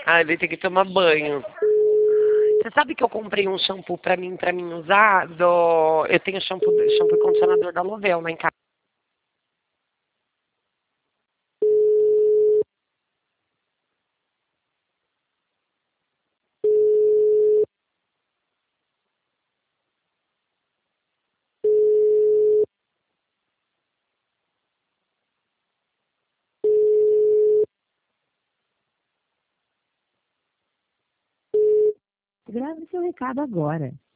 Ah, ele tem que tomar banho. Você sabe que eu comprei um shampoo pra mim usar? Eu tenho shampoo e condicionador da Lovell lá em casa. Grave seu recado agora.